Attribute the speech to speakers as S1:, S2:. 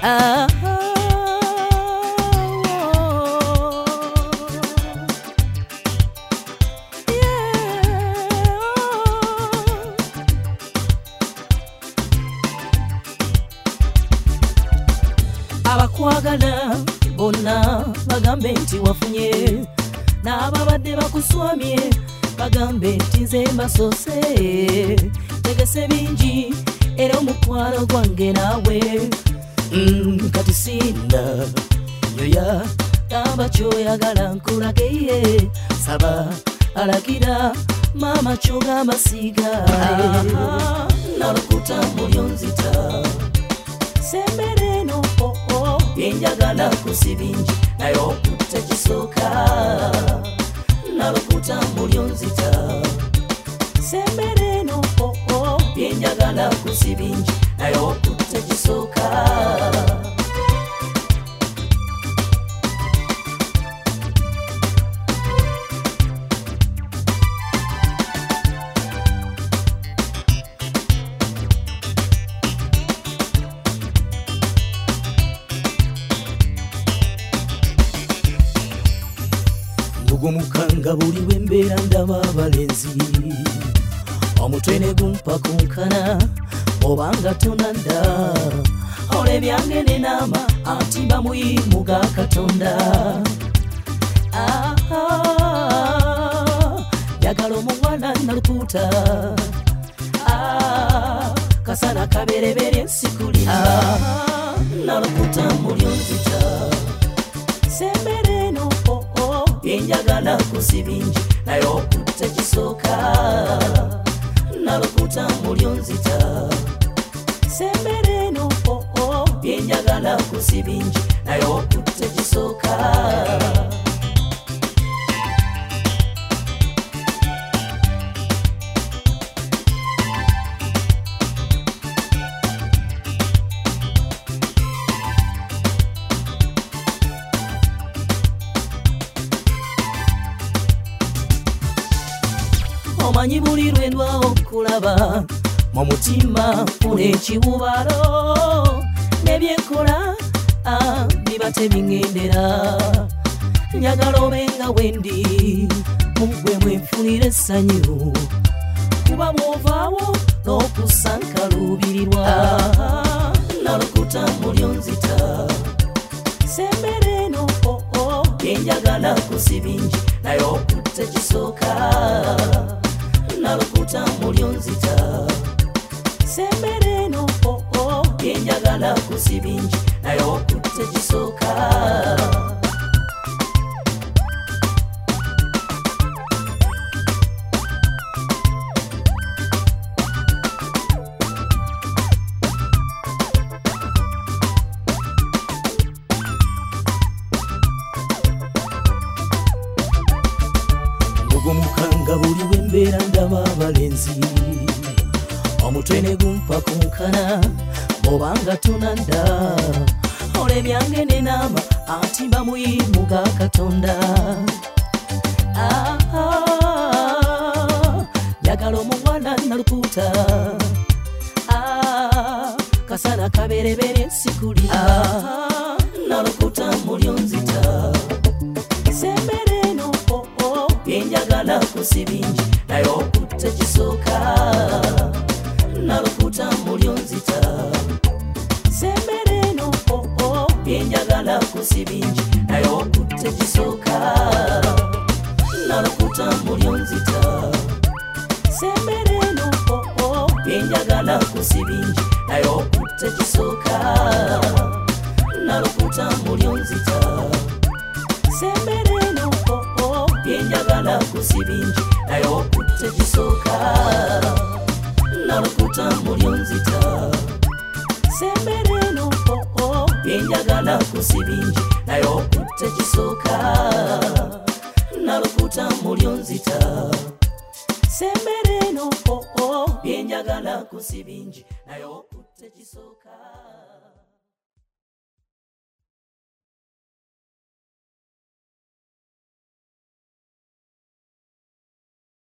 S1: Abakwagala bonna bagambe nti wafunye, n'ababadde bakuswamye bagambe nti nze mbasose. Tegese bingi era omukwano gwange naawe, kati sinda yoya gamba kyoyagala nkulage, saba alagira mama kyogamba sigaye. Nalukuta mulyonzita sembere no yenjagala kusibinji naye okutte kisooka. Nalukuta mulyonzita sembere no yenjagala kusibinji naye okutte kisooka. Mukanga buli wembeera ndaba abalenzi, omutwe ne gumpa kunkana obanga tonanda. Ole byange nenama anti bamuyimu ga Katonda. Yagala omuwala Nalukuta, kasana kaberebere nsikulira. Nalukuta mulyonzita sembere no yenjagala kusibinji naye okutte kisooka. Nalukuta mulyonzita sembere no yenjagala kusibinji naye okutte kisooka. Omanyi buli lwendwa okulaba mu mutima funa ekiwubalo, nebyenkola biba tebiŋŋendera. Njagala obenga wendi mugwe mwenfunira essanyu, kuba bw'ovaawo n'okusanka luubirirwa. Nalukuta mulyonzita sembere no yenjagala kusibinji naye okutte kisooka. Nalukuta mulyonzita sembere no yenjagala kusibinji naye okutte kisooka. Mukanga buli wembeera ndaba abalenzi, omutwe ne gumpa kunkana obanga tonanda. Ole byange nenama anti bamuyimu ga Katonda. Yagala omuwala Nalukuta, kasana kaberebere nsikulira. Nalukuta mulyonzita sembere no yenjagala kusibinji naye okutte kisooka. Nalukuta mulyonzita sembere no yenjagala kusibinji naye okutte kisooka. Nalukuta mulyonzita sembere no yenjagala kusibinji naye okutte kisooka. Nalukuta mulyonzita sembere no yenjagala kusibinji naye okutte kisooka. Nalukuta mulyonzita sembere no yenjagala kusibinji naye okutte kisooka. Nalukuta mulyonzita sembere no yenjagala kusibinji naye okutte kisooka.